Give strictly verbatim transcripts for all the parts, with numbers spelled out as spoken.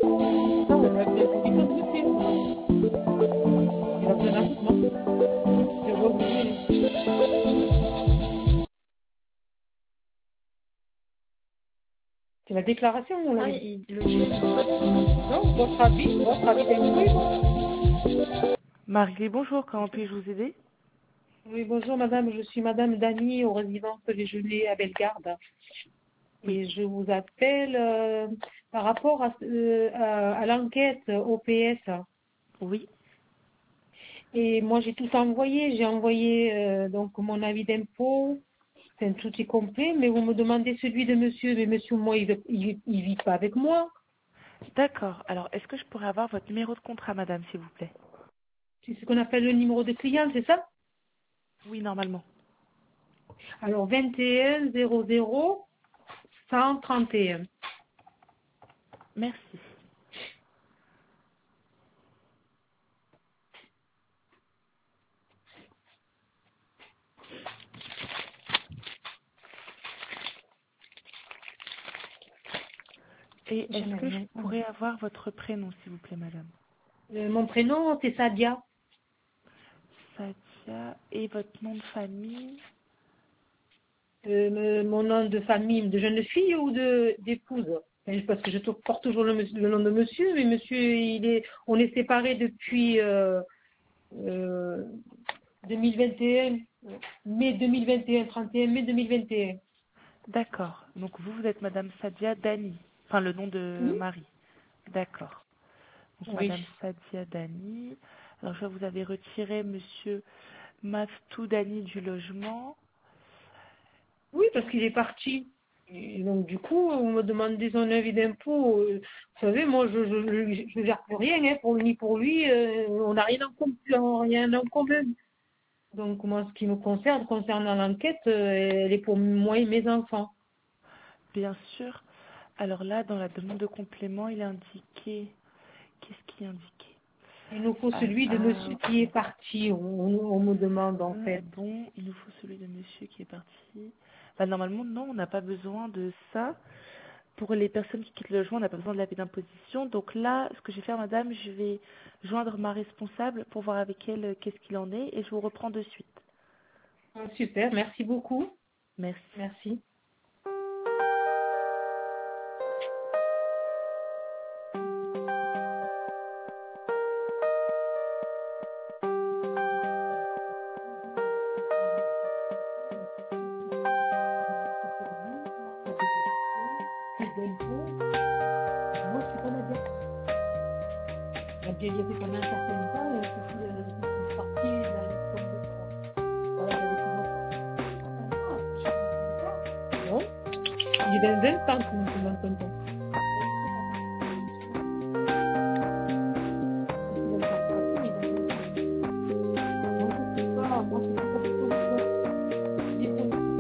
Non, on a bien compris que c'était. Il a besoin d'un coup, non? Je vois que c'est c'est la déclaration, on Ah, l'avait dit. il, le chef, il passe. Non, votre avis, votre avis d'impôt. Marie, bonjour, comment puis-je vous aider? Oui, bonjour madame, je suis madame Dany aux résidences Les Gelées à Bellegarde. Oui, Et je vous appelle euh, par rapport à, euh, à, à l'enquête O P S. oui, Et moi j'ai tout envoyé, j'ai envoyé euh, donc mon avis d'impôt, enfin, tout est complet, mais vous me demandez celui de monsieur, mais monsieur moi il, veut- il, il vit pas avec moi. d'accord. Alors, est-ce que je pourrais avoir votre numéro de contrat, madame, s'il vous plaît? C'est ce qu'on appelle le numéro de client, c'est ça? Oui, normalement. Alors vingt et un zéro zéro cent trente et un. Merci. Et est-ce Jamais que je rien. pourrais avoir votre prénom, s'il vous plaît, madame? Euh, mon prénom c'est Sadia. Sadia. Et votre nom de famille? Euh, me- mon nom de famille de jeune fille ou de d'épouse. Enfin, parce que je tou- porte toujours le, monsieur- le nom de monsieur, mais monsieur, il est, on est séparés depuis euh, euh, deux mille vingt et un, euh, mai deux mille vingt et un, trente et un mai deux mille vingt et un. D'accord. Donc, vous, vous êtes madame Sadia Dany. Enfin, le nom de Oui. Marie. D'accord. Donc, Oui. madame Sadia Dany. Alors, je vous avais retiré monsieur Maftou Dany du logement. Oui, parce qu'il est parti. Et donc du coup, on me demandait son avis d'impôt. euh, Vous savez, moi, je je, je, gère plus rien, hein, pour, ni pour lui. euh, on n'a rien en commun, rien en commun. Donc moi, ce qui me concerne, concernant l'enquête, euh, elle est pour moi et mes enfants. Bien sûr. Alors là, dans la demande de complément, il est indiqué. Qu'est-ce qui est indiqué? Il nous faut Ah, celui de ah, monsieur qui est parti. On, on me demande en ah, fait. bon, il nous faut celui de monsieur qui est parti. Bah, normalement, non, on n'a pas besoin de ça. Pour les personnes qui quittent le logement, on n'a pas besoin de l'avis d'imposition. Donc là, ce que je vais faire, madame, je vais joindre ma responsable pour voir avec elle euh, qu'est-ce qu'il en est et je vous reprends de suite. Ah, super, merci beaucoup. Merci. Merci. Plus d'impôts. Moi, je suis pas Nadia. Nadia, il y avait pendant un certain temps, et puis, euh, je suis partie dans les sommes de trois. Voilà, j'avais tout mon- Ah, je sais pas. Non, il est dans vingt ans que nous sommes en contact. Je suis même pas partie, mais dans vingt ans. Moi, je sais pas, moi, c'est pas des solutions. Des solutions.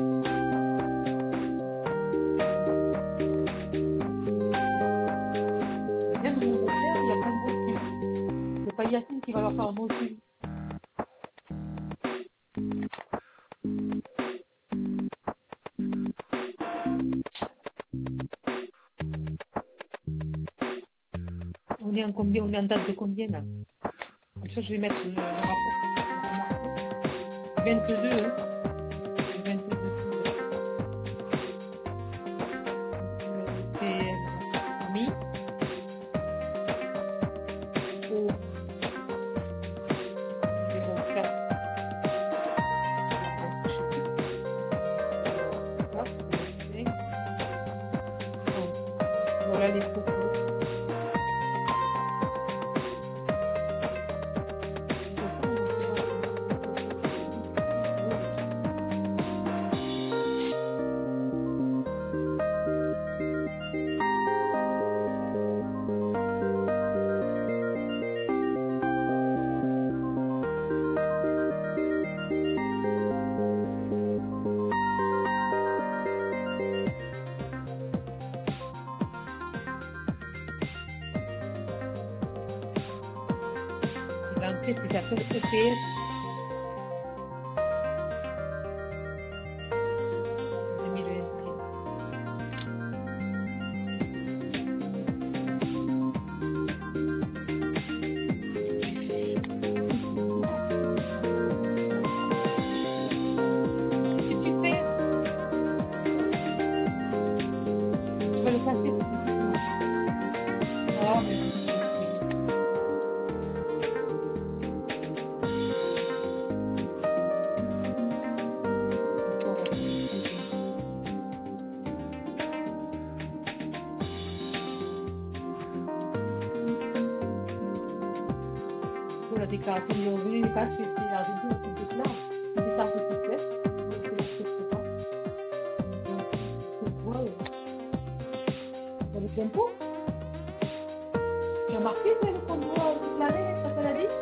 Même mon beau-père, il a pas de bon suivi. C'est pas Yacine qui va leur faire un bon suivi. On est en combien, on est en date de combien, là? Comme ça, je vais mettre le, le rapport. Le remarquer. vingt-deux, hein. Le vingt-deux juillet. Euh, c'est mi, au, zéro quatre, donc, je sais plus, zéro quatre, zéro cinq, trente. Voilà les photos. De toute façon, on se voit sur les photos. Oui. Et l'enquête, il s'appelle O P S deux mille vingt et un. vais le passer. Ah, mais... La déclaration de revenu, pas que c'est la revue, on se déclare. On déclare ce qui se fait. Dans les impôts. Tu as marqué c'est le convoi déclaré, ça te l'a dit?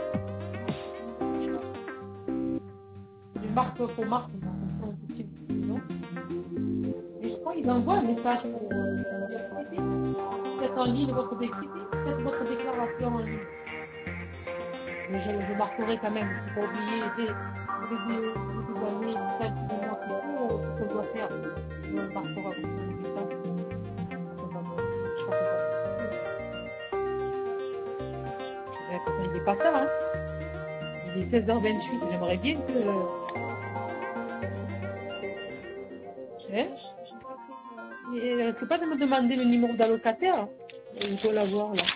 Tu marques pour marque, un petit peu, non? Et je crois qu'ils envoient un message pour euh, peut-être en ligne votre déclaration, peut-être votre déclaration en ligne. Mais je, je marquerai quand même, il ne faut pas oublier, dès au début des années, du temps du mois qu'il faut, ce qu'on doit faire. On marquera comme ça, du temps. Je crois que ça. Il n'est pas ça, hein. Il est seize heures vingt-huit, j'aimerais bien que... Hein? Et elle ne peut pas me demander le numéro d'allocataire. Il faut l'avoir, là.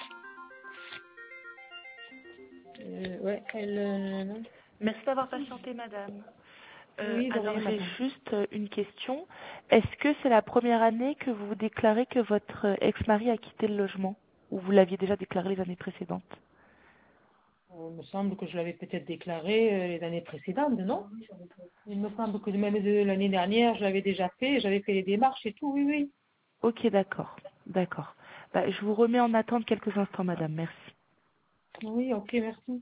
Euh, ouais, elle... Euh... Merci d'avoir patienté, madame. Euh, Oui, alors, rien, j'ai madame. juste une question. Est-ce que c'est la première année que vous déclarez que votre ex-mari a quitté le logement? Ou vous l'aviez déjà déclaré les années précédentes? Il me semble que je l'avais peut-être déclaré euh, les années précédentes, non? Il me semble que même de l'année dernière, je l'avais déjà fait, j'avais fait les démarches et tout, oui, oui. Ok, d'accord. D'accord. Bah, je vous remets en attente quelques instants, madame. Merci. Oui, ok, merci.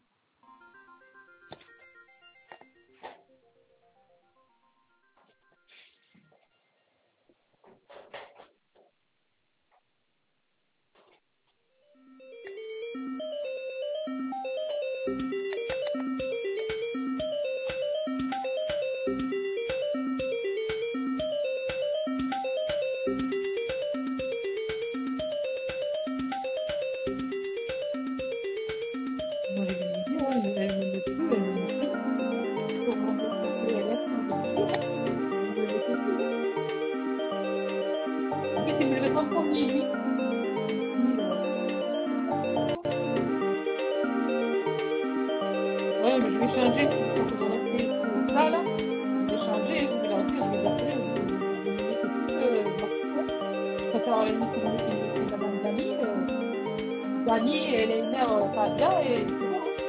Moi, je vais lui dire, hein, elle ne me met plus, elle ne me met plus. Pour rembourser le P L S, elle ne me met plus, hein. Elle ne me le met plus, hein. En fait, il me le met en premier, lui. Puis, euh, ouais, mais je vais changer, une fois que j'aurai fait tout ça, là. Je vais changer, je vais leur dire, je vais les appeler, je vais vous ne mettez plus, euh, Martine, hein. Je préfère à la limite que vous mettez mettez Madame Dani, euh, Dani, elle est une mère, euh, pas bien, et c'est bon, hein.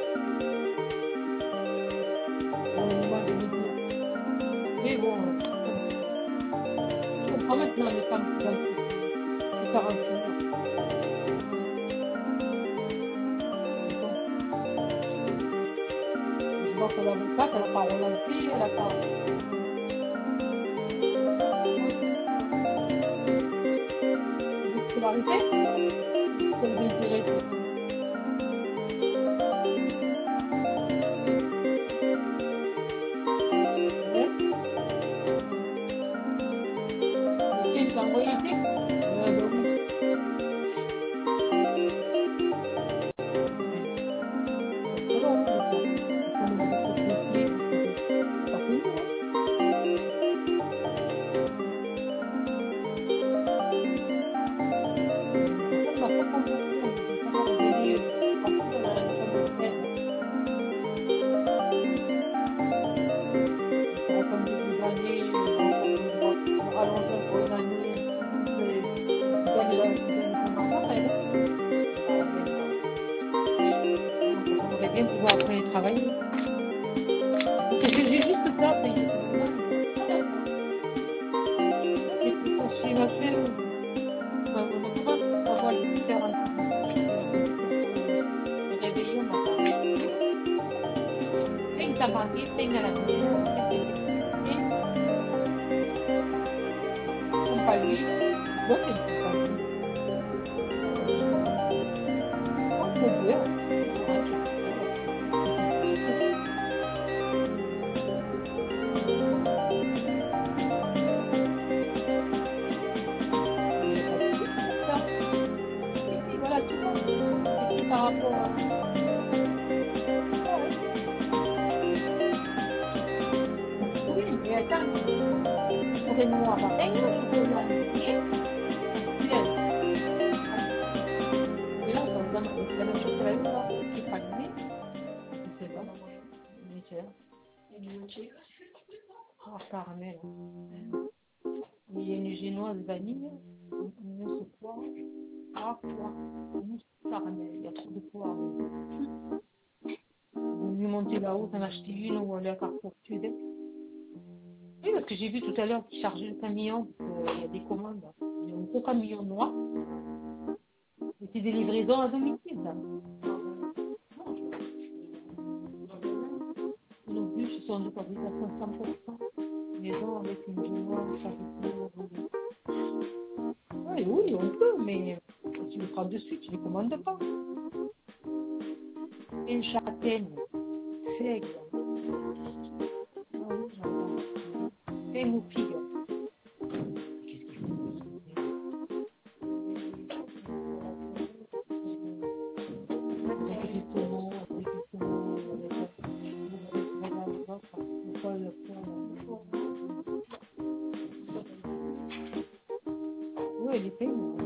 Pour le moment, je vais dire. Mais bon, euh, je comprends maintenant les femmes qui veulent se faire un tour. Mais bon, je vois que l'avocate, elle n'a pas relancé, elle n'a pas... De scolarité, système d'intérêt. Ouais. Le tien, tu l'as envoyé le tien? Ouais, bah oui. Ouais. C'est très long, hein, des fois. Et comme vous êtes pompier, vous savez, c'est pas toujours, hein. Et des fois, elle m'a pas contacté, elle me dit pas leur délai de partir, elle n'arrête pas de me faire. Il paraît qu'en début d'année, ils vont faire une loi, ils rallongent encore une année, plus les, ils gagnent, la- ils gagnent son argent, elle, hein. Bah, même, euh, donc, j'aimerais bien pouvoir après travailler. J'ai j'ai juste ça à payer, c'est vraiment tout. J'ai tout ça chez ma chaîne. Enfin, on ne peut pas savoir les différences. Et on dit que pour le, le réveillon, on n'a pas réveillé. trente paquets, trente à la maison, trente électricité, pompe à l'huile. Bon, c'est une pompe à l'huile. Euh, pompe au beurre. Ouais, j'ai tout ça, là. J'ai tout ça. Mais pas de souci, c'est tout ça. Si, si, voilà, tu vois. C'est écrit par rapport à... C'est ça, hein. Oui, mais attends. Je pourrais nous avoir un, je pourrais nous avoir un. Bien. caramel. Il y a une génoise vanille, une mousse poire, poire, poire, une mousse caramel. Il y a trop de poire. Vous lui montez là-haut, t'en achetez une ou aller à Carrefour Sud. Oui, parce que j'ai vu tout à l'heure qu'il chargeait le camion, parce qu'il y a des commandes. Il y a un gros camion noir. Et c'est des livraisons à domicile, là. Nos bûches sont de fabrication cent pour cent. Maison avec une génoise, fabrication. Oui, oui, on peut, mais quand tu les prends de suite, tu ne les commandes pas. Une châtaigne, seigle. Ah oui, j'entends. Seigle ou figue. Qu'est-ce qu'il faut? Avec des saumons, avec des saumons, avec des autres, pourquoi le faire? Oui, les peignes,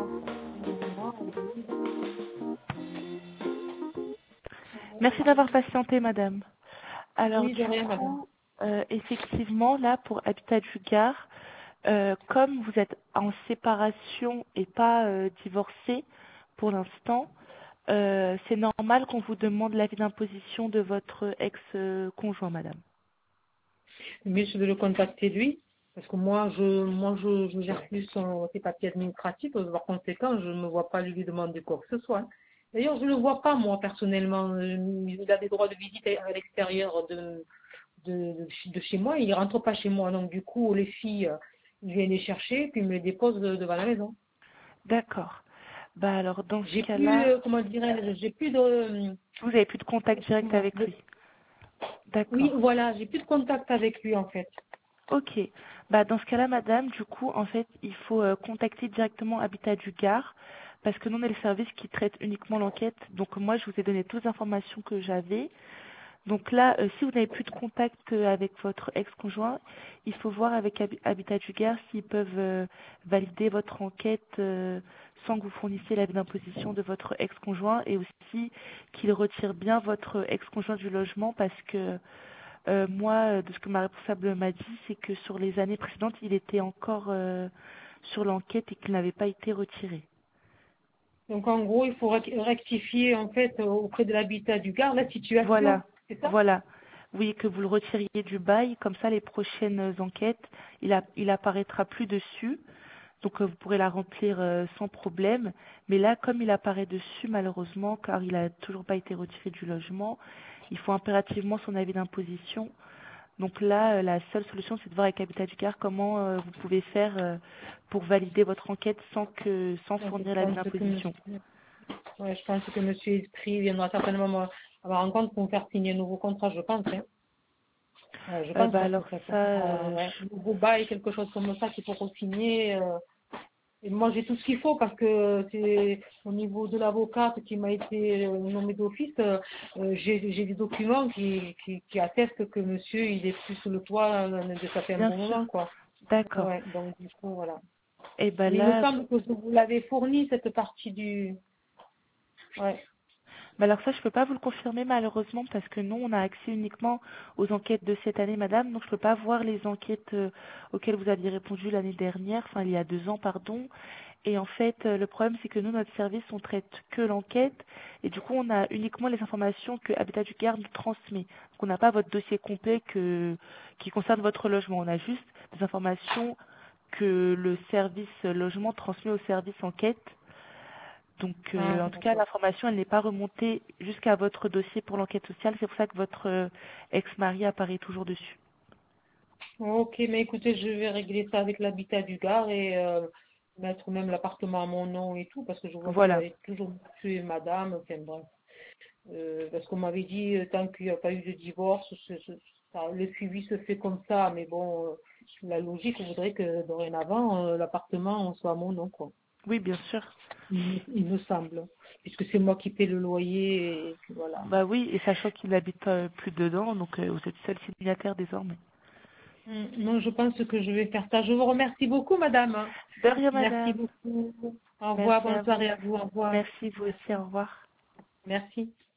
Merci d'avoir patienté, madame. Alors, oui, de du rien, madame. coup, euh, effectivement, là, pour Habitat du Gard, euh, comme vous êtes en séparation et pas euh, divorcé pour l'instant, euh, c'est normal qu'on vous demande l'avis d'imposition de votre ex-conjoint, madame. Le mieux, c'est de le contacter lui. Parce que moi, je, moi, je, je gère plus son, ses papiers administratifs. Par conséquent, je ne me vois pas lui demander quoi que ce soit. D'ailleurs, je ne le vois pas, moi, personnellement. Il a des droits de visite à l'extérieur de, de, de, de chez moi. Il ne rentre pas chez moi. Donc, du coup, les filles, ils viennent les chercher, puis ils me les déposent devant la maison. D'accord. Bah alors, dans ce J'ai plus, cas-là, euh, comment dirais-je, j'ai plus de... vous avez plus de contact direct comment- avec de- lui. oui, D'accord. voilà, j'ai plus de contact avec lui, en fait. Ok. Bah, dans ce cas-là, madame, du coup, en fait, il faut euh, contacter directement Habitat du Gard parce que nous, on est le service qui traite uniquement l'enquête. Donc, moi, je vous ai donné toutes les informations que j'avais. Donc là, euh, si vous n'avez plus de contact euh, avec votre ex-conjoint, il faut voir avec Habi- Habitat du Gard s'ils peuvent euh, valider votre enquête euh, sans que vous fournissiez l'avis d'imposition de votre ex-conjoint et aussi qu'ils retirent bien votre ex-conjoint du logement parce que euh, moi, euh, de ce que ma responsable m'a dit, c'est que sur les années précédentes, il était encore euh, sur l'enquête et qu'il n'avait pas été retiré. Donc en gros, il faut rec- rectifier en fait euh, auprès de l'habitat du Gard la situation, Voilà, c'est ça? voilà. Oui, que vous le retiriez du bail, comme ça les prochaines enquêtes, il, a, il apparaîtra plus dessus, donc euh, vous pourrez la remplir euh, sans problème. Mais là, comme il apparaît dessus, malheureusement, car il n'a toujours pas été retiré du logement, il faut impérativement son avis d'imposition. Donc là, euh, la seule solution, c'est de voir avec Habitat du Gard comment euh, vous pouvez faire euh, pour valider votre enquête sans que sans Donc, fournir je l'avis pense que d'imposition. monsieur, ouais, je pense que monsieur Esprit viendra certainement me- à ma rencontre pour me faire signer un nouveau contrat, je pense. Hein. Ouais, je Euh, pense bah parce que alors ça ça, sera euh, ouais, je- un nouveau bail, quelque chose comme ça qu'il faut signer. Euh, et moi, j'ai tout ce qu'il faut parce que c'est au niveau de l'avocate qui m'a été euh, nommée d'office, euh, euh, j'ai j'ai des documents qui, qui, qui attestent que monsieur, il est plus sous le toit euh, de ça fait un bien bon sûr, moment, quoi. d'accord. Ouais, donc du coup, voilà. Et ben Mais il me là, semble que vous l'avez fourni, cette partie du... Ouais. bah alors ça, je peux pas vous le confirmer malheureusement parce que nous, on a accès uniquement aux enquêtes de cette année, madame. Donc je peux pas voir les enquêtes euh, auxquelles vous aviez répondu l'année dernière, enfin il y a deux ans, pardon. Et en fait, euh, le problème, c'est que nous, notre service, on traite que l'enquête. Et du coup, on a uniquement les informations que Habitat du Gard nous transmet. Donc, on n'a pas votre dossier complet que, qui concerne votre logement. On a juste des informations que le service logement transmet au service enquête. Donc, Ah, euh, en tout cas, d'accord. l'information, elle n'est pas remontée jusqu'à votre dossier pour l'enquête sociale. C'est pour ça que votre euh, ex-mari apparaît toujours dessus. Ok, mais écoutez, je vais régler ça avec l'habitat du Gard et euh, mettre même l'appartement à mon nom et tout, parce que je vois qu'il y Voilà. a toujours monsieur et madame, enfin bref. Euh, parce qu'on m'avait dit, euh, tant qu'il n'y a pas eu de divorce, ce- ce- ça- le suivi se fait comme ça, mais bon, euh, la logique voudrait que dorénavant, euh, l'appartement on soit à mon nom, quoi. Oui, bien sûr. Il, me il me semble, puisque c'est moi qui paie le loyer, et puis voilà. Bah oui, et sachant qu'il n'habite euh, plus dedans, donc euh, vous êtes seul signataire désormais. Hum, Non, je pense que je vais faire ça. Je vous remercie beaucoup, madame. De rien, Merci madame. beaucoup. Au revoir, Merci bonne à vous. soirée à vous. Au revoir. Merci, vous aussi, au revoir. Merci.